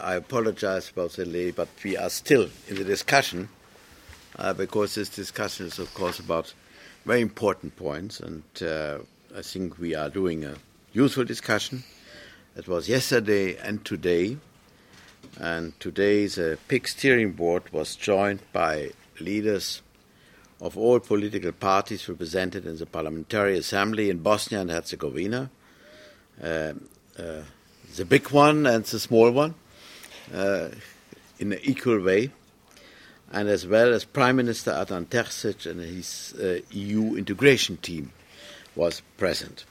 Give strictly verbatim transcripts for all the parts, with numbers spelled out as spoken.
I apologize about the delay, but we are still in the discussion uh, because this discussion is, of course, about very important points, and uh, I think we are doing a useful discussion. It was yesterday and today, and today the P I C steering board was joined by leaders of all political parties represented in the Parliamentary Assembly in Bosnia and Herzegovina, uh, uh, the big one and the small one, uh, in an equal way, and as well as Prime Minister Adnan Terzic and his uh, E U integration team was present.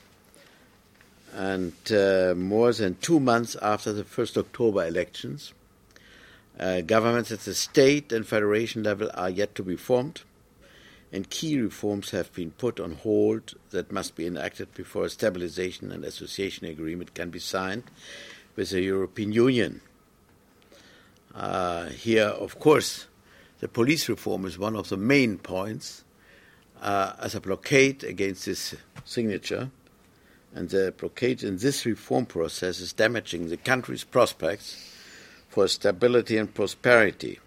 And uh, more than two months after the first October elections, uh, governments at the state and federation level are yet to be formed, and key reforms have been put on hold that must be enacted before a stabilization and association agreement can be signed with the European Union. Uh, here, of course, the police reform is one of the main points uh, as a blockade against this signature, and the blockade in this reform process is damaging the country's prospects for stability and prosperity.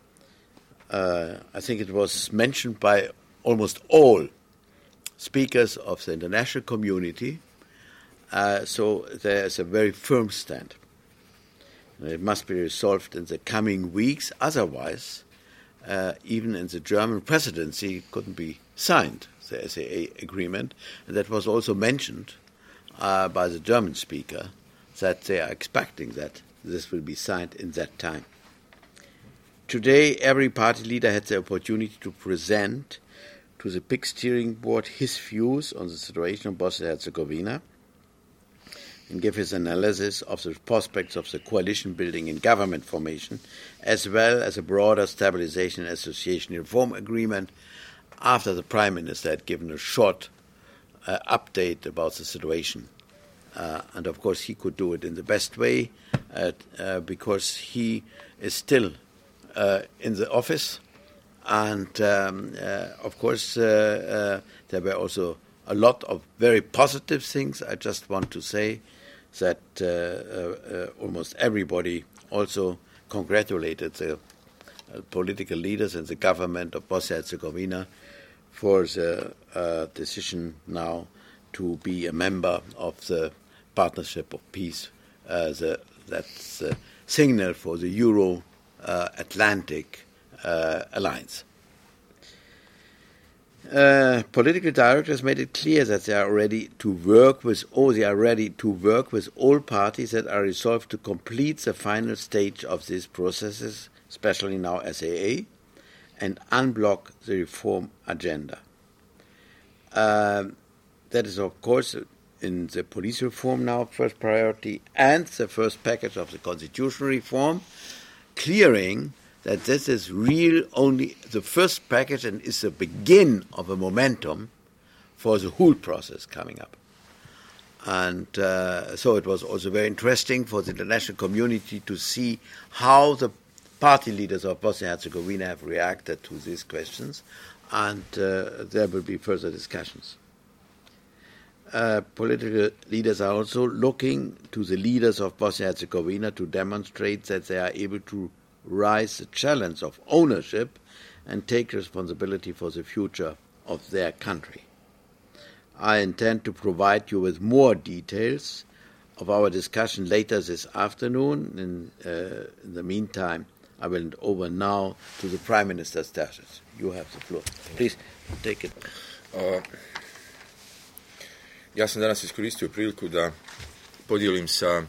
Uh, I think it was mentioned by almost all speakers of the international community, uh, so there is a very firm stand. And it must be resolved in the coming weeks, otherwise, uh, even in the German presidency, it couldn't be signed, the S A A agreement, and that was also mentioned uh, by the German speaker, that they are expecting that this will be signed in that time. Today, every party leader had the opportunity to present to the P I C steering board his views on the situation of Bosnia and Herzegovina and give his analysis of the prospects of the coalition building and government formation, as well as a broader stabilization and association reform agreement after the Prime Minister had given a short uh, update about the situation. Uh, and of course, he could do it in the best way uh, uh, because he is still Uh, in the office, and um, uh, of course uh, uh, there were also a lot of very positive things. I just want to say that uh, uh, uh, almost everybody also congratulated the uh, political leaders and the government of Bosnia and Herzegovina for the uh, decision now to be a member of the Partnership of Peace. Uh, the, that's the signal for the Euro Uh, Atlantic uh, alliance. Uh, political directors made it clear that they are ready to work with, or they are ready to work with all parties that are resolved to complete the final stage of these processes, especially now S A A, and unblock the reform agenda. Uh, that is, of course, in the police reform now first priority, and the first package of the constitutional reform, clearing that this is real only the first package and is the begin of a momentum for the whole process coming up. And uh, so it was also very interesting for the international community to see how the party leaders of Bosnia and Herzegovina have reacted to these questions, and uh, there will be further discussions. Uh, political leaders are also looking to the leaders of Bosnia and Herzegovina to demonstrate that they are able to rise the challenge of ownership and take responsibility for the future of their country. I intend to provide you with more details of our discussion later this afternoon. In, uh, in the meantime, I will hand over now to the Prime Minister Terzic. You have the floor. Please take it. Uh, Ja sam danas iskoristio priliku da podijelim sa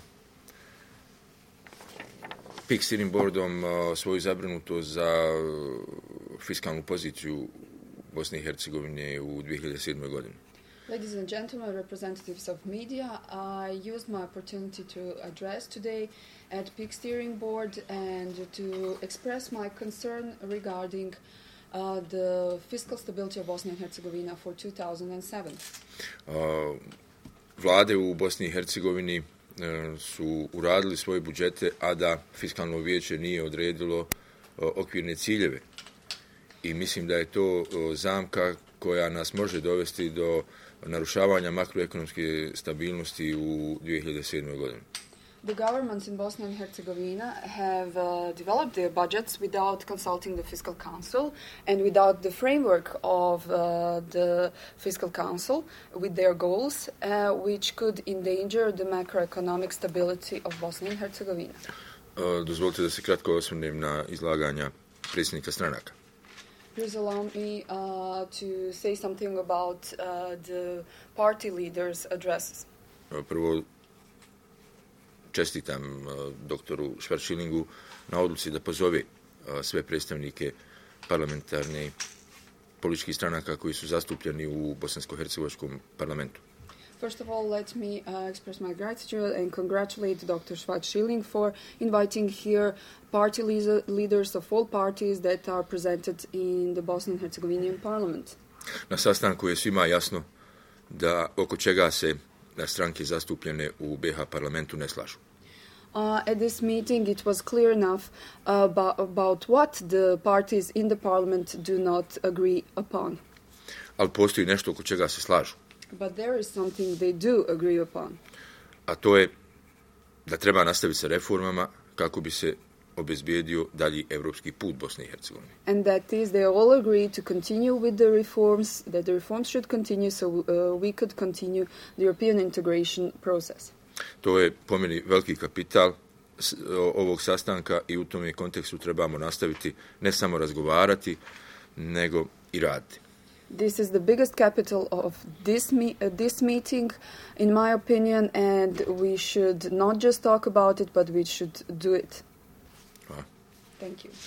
P I C steering boardom svoju zabrinutost za fiskalnu poziciju Bosne i Hercegovine u dvije hiljade sedme. godini. Ladies and gentlemen, representatives of media, I used my opportunity to address today at P I C steering board and to express my concern regarding Uh, the fiscal stability of Bosnia and Herzegovina for two thousand seven. Uh, vlade u Bosni i Hercegovini uh, su uradili svoje budžete, a da fiskalno vijeće nije odredilo uh, okvirne ciljeve. I mislim da je to uh, zamka koja nas može dovesti do narušavanja makroekonomske stabilnosti u dvije hiljade sedme. godini. The governments in Bosnia and Herzegovina have uh, developed their budgets without consulting the Fiscal Council and without the framework of uh, the Fiscal Council with their goals, uh, which could endanger the macroeconomic stability of Bosnia and Herzegovina. Uh, dozvolite da se kratko osvrnem na izlaganja predsjednika stranaka. Please allow me uh, to say something about uh, the party leaders' addresses. Uh, prvo, čestitam uh, doktoru Schwarzschillingu na odluci da pozove uh, sve predstavnike parlamentarne i političkih stranaka koji su zastupljeni u bosansko-hercegovačkom parlamentu. First of all, let me uh, express my gratitude and congratulate Doctor Schwarzschilling for inviting here party le- leaders of all parties that are presented in the Bosnian and Herzegovinian parliament. Na sastanku je svima jasno da oko čega se da stranke zastupljene u B H parlamentu ne slažu. Uh, at this meeting, it was clear enough uh, about, about what the parties in the parliament do not agree upon. Ali postoji nešto oko čega se slažu. But there is something they do agree upon. A to je da treba nastaviti sa reformama kako bi se obezbijedio dalji evropski put Bosne i Hercegovine. And that is, they all agree to continue with the reforms, that the reforms should continue so uh, we could continue the European integration process. To je po meni veliki kapital ovog sastanka i u tom kontekstu trebamo nastaviti ne samo razgovarati, nego i raditi. This is the biggest capital of this me- uh, this meeting, in my opinion, and we should not just talk about it, but we should do it. Hvala. Thank you.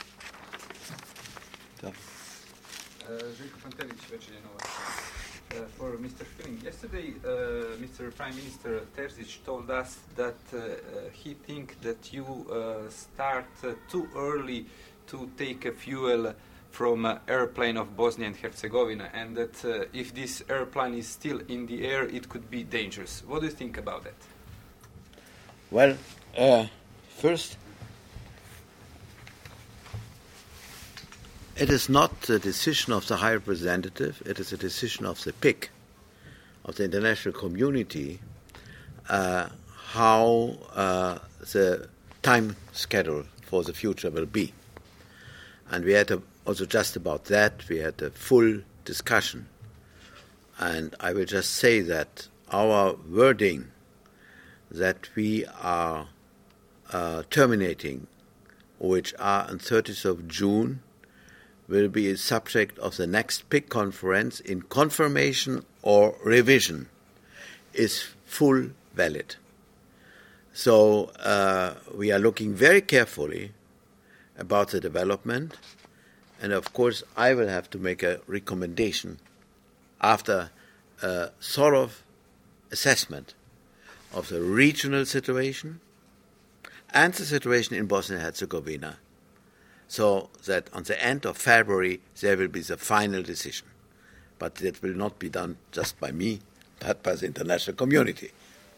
Željko Pantelić, Večernje novosti. Uh, for Mister Schilling, yesterday uh, Mister Prime Minister Terzic told us that uh, he thinks that you uh, start uh, too early to take a fuel from an airplane of Bosnia and Herzegovina, and that uh, if this airplane is still in the air, it could be dangerous. What do you think about that? Well, uh, first, it is not the decision of the High Representative, it is a decision of the P I C, of the international community, uh, how uh, the time schedule for the future will be. And we had a, also just about that, we had a full discussion. And I will just say that our wording that we are uh, terminating O H R on thirtieth of June will be a subject of the next P I C conference in confirmation or revision is full valid. So uh, we are looking very carefully about the development, and of course I will have to make a recommendation after a thorough assessment of the regional situation and the situation in Bosnia and Herzegovina, so that on the end of February there will be the final decision. But that will not be done just by me, but by the international community.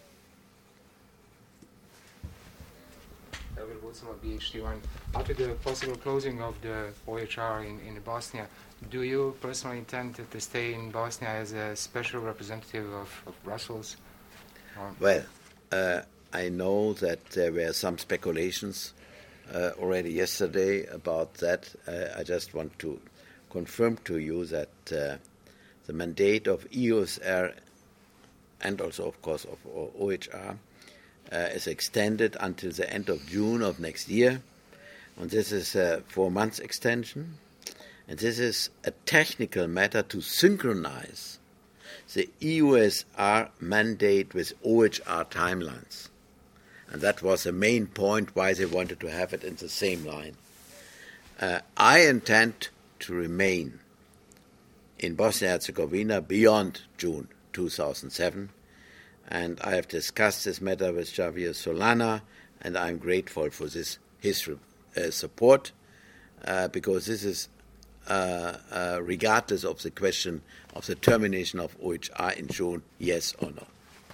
B H T one. After the possible closing of the O H R in, in Bosnia, do you personally intend to, to stay in Bosnia as a special representative of, of Brussels? Or? Well, uh, I know that there were some speculations uh, already yesterday about that. Uh, I just want to confirm to you that uh, the mandate of E U S R and also, of course, of O H R Uh, is extended until the end of June of next year. And this is a four-month extension. And this is a technical matter to synchronize the E U S R mandate with O H R timelines. And that was the main point why they wanted to have it in the same line. Uh, I intend to remain in Bosnia and Herzegovina beyond June two thousand seven. And I have discussed this matter with Javier Solana, and I'm grateful for this his uh, support, uh, because this is uh, uh, regardless of the question of the termination of O H R in June, yes or no.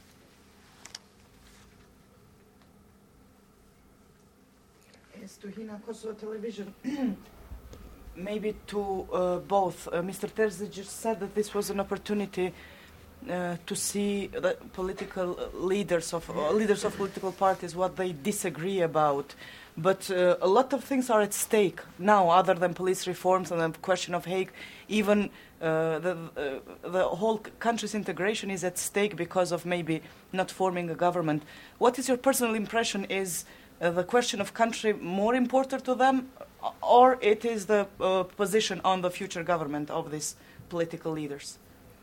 Yes, to Hina Kosovo Television. Maybe to uh, both. Uh, Mister Terzic said that this was an opportunity uh, to see the political leaders of uh, leaders of political parties what they disagree about. But uh, a lot of things are at stake now, other than police reforms and the question of Hague. Even uh, the uh, the whole country's integration is at stake because of maybe not forming a government. What is your personal impression? Is uh, the question of country more important to them, or it is the uh, position on the future government of these political leaders?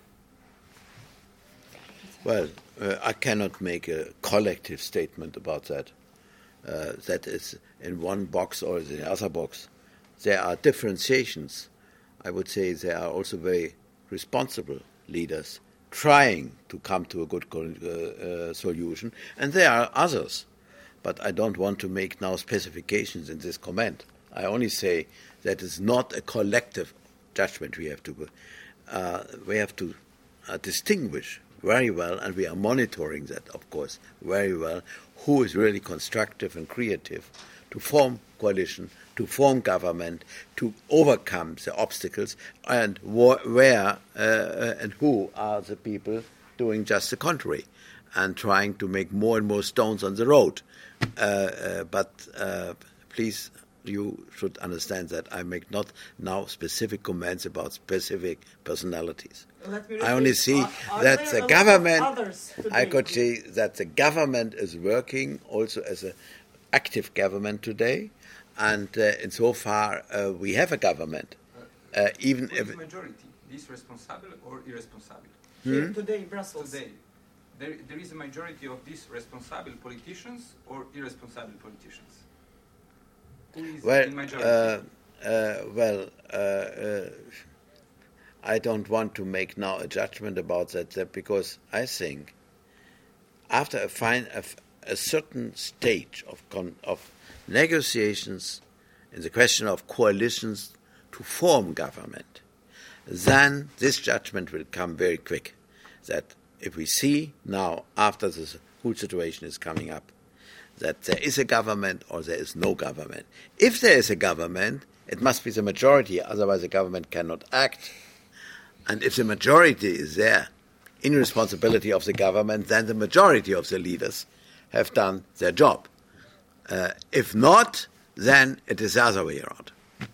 Well, uh, I cannot make a collective statement about that. Uh, that is in one box or in the other box. There are differentiations. I would say there are also very responsible leaders trying to come to a good uh, uh, solution, and there are others. But I don't want to make now specifications in this comment. I only say that it's not a collective judgment we have to uh, we have to uh, distinguish very well, and we are monitoring that, of course, very well, who is really constructive and creative to form coalition, to form government, to overcome the obstacles, and wh- where uh, and who are the people doing just the contrary and trying to make more and more stones on the road. Uh, uh, but uh, please, you should understand that I make not now specific comments about specific personalities. I only see are, are that the a government, I today? could see that the government is working also as an active government today, and uh, insofar uh, we have a government, uh, even Who if is majority, this responsible or irresponsible? Here Hmm? today in Brussels. Today, there, there is a majority of these responsible politicians or irresponsible politicians? Who is well, in majority? uh, uh, well, uh, uh, I don't want to make now a judgment about that, that because I think after a, fine, a, a certain stage of, con, of negotiations in the question of coalitions to form government, then this judgment will come very quick. That if we see now, after this whole situation is coming up, that there is a government or there is no government. If there is a government, it must be the majority, otherwise the government cannot act. And if the majority is there in responsibility of the government, then the majority of the leaders have done their job. Uh, if not, then it is the other way around.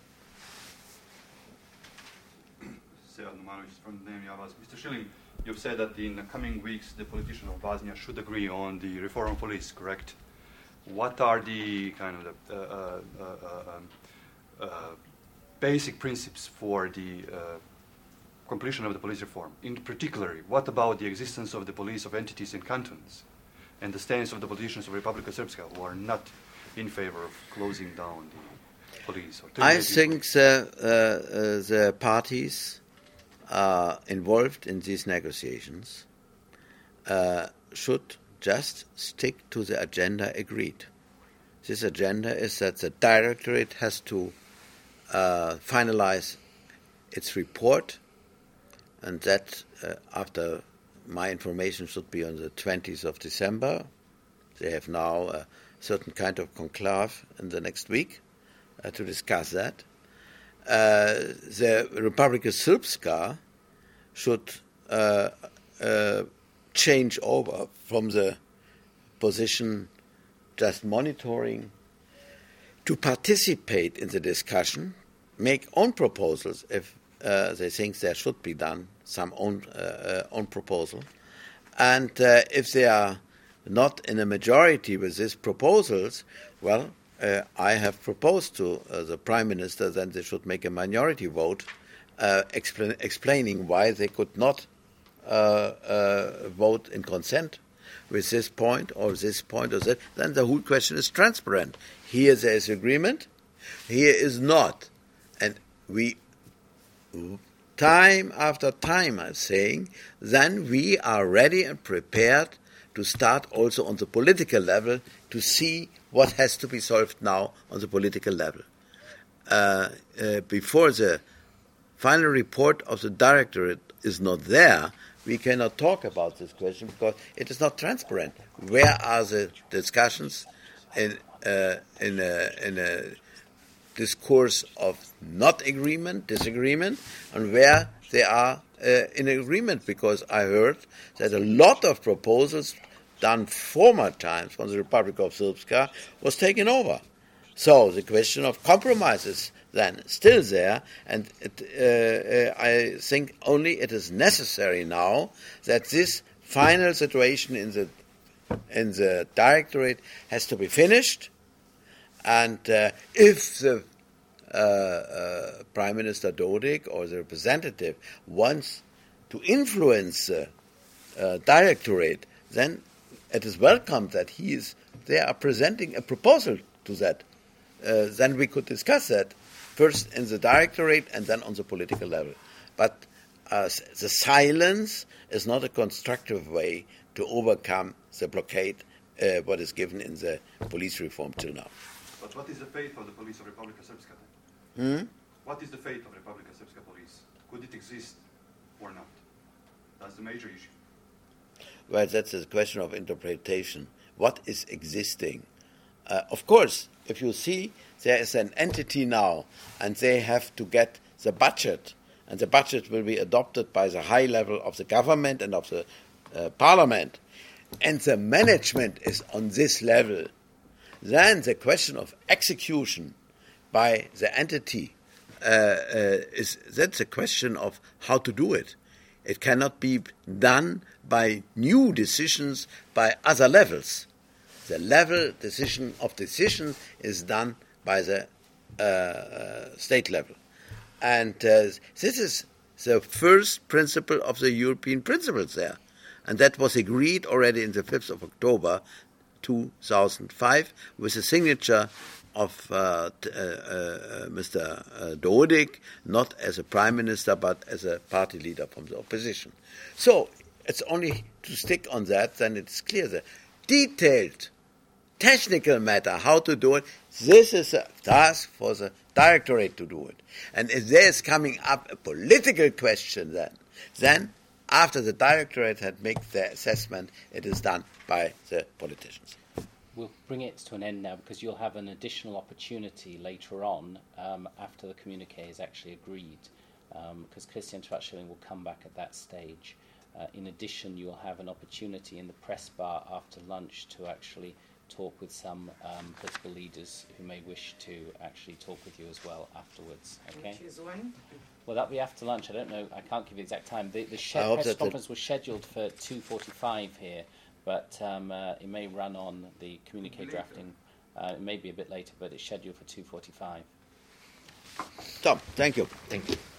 From Mister Schilling, you've said that in the coming weeks the politicians of Bosnia should agree on the reform of police, correct? What are the kind of the, uh, uh, uh, um, uh, basic principles for the uh, completion of the police reform? In particular, what about the existence of the police of entities in cantons and the stance of the politicians of Republika Srpska who are not in favor of closing down the police? Or I think the, uh, uh, the parties uh, involved in these negotiations uh, should just stick to the agenda agreed. This agenda is that the Directorate has to uh, finalize its report, and that, uh, after my information, should be on the twentieth of December. They have now a certain kind of conclave in the next week uh, to discuss that. Uh, the Republika Srpska should uh, uh, change over from the position just monitoring to participate in the discussion, make own proposals if uh, they think there should be done some own uh, uh, own proposal, and uh, if they are not in a majority with these proposals, well, uh, I have proposed to uh, the Prime Minister that they should make a minority vote uh, expl- explaining why they could not uh, uh, vote in consent with this point or this point or that. Then the whole question is transparent. Here there is agreement, here is not. And we, time after time, I'm saying, then we are ready and prepared to start also on the political level to see what has to be solved now on the political level. Uh, uh, before the final report of the Directorate is not there, we cannot talk about this question because it is not transparent. Where are the discussions in, uh, in, a, in a discourse of not agreement, disagreement, and where they are uh, in agreement, because I heard that a lot of proposals done former times from the Republic of Srpska was taken over. So the question of compromise is then still there, and it, uh, uh, I think only it is necessary now that this final situation in the in the Directorate has to be finished, and uh, if the uh, uh, Prime Minister Dodik or the representative wants to influence the uh, Directorate, then it is welcome that he is they are presenting a proposal to that. Uh, then we could discuss that first in the Directorate and then on the political level. But uh, the silence is not a constructive way to overcome the blockade uh, what is given in the police reform till now. But what is the fate of the police of Republika Srpska Hmm? then? What is the fate of Republika Srpska police? Could it exist or not? That's the major issue. Well, that's a question of interpretation. What is existing? Uh, of course, if you see there is an entity now and they have to get the budget, and the budget will be adopted by the high level of the government and of the uh, parliament, and the management is on this level, then the question of execution by the entity uh, uh, is that's a question of how to do it. It cannot be done by new decisions by other levels. The level decision of decision is done by the uh, uh, state level. And uh, this is the first principle of the European principles there. And that was agreed already in the fifth of October two thousand five with the signature of uh, t- uh, uh, Mister Uh, Dodik, not as a prime minister, but as a party leader from the opposition. So it's only to stick on that, then it's clear. The detailed technical matter, how to do it, this is a task for the Directorate to do it. And if there is coming up a political question then, then after the Directorate had made their assessment, it is done by the politicians. We'll bring it to an end now because you'll have an additional opportunity later on um, after the communiqué is actually agreed, because um, Christian Schwarz-Schilling will come back at that stage. Uh, in addition, you'll have an opportunity in the press bar after lunch to actually talk with some um, political leaders who may wish to actually talk with you as well afterwards. Okay. Which is when? Well, that'll be after lunch. I don't know. I can't give you the exact time. The, the I shed hope press that conference was scheduled for two forty-five here, but um, uh, it may run on the communique drafting. Uh, it may be a bit later, but it's scheduled for two forty-five. Tom, thank you. Thank you.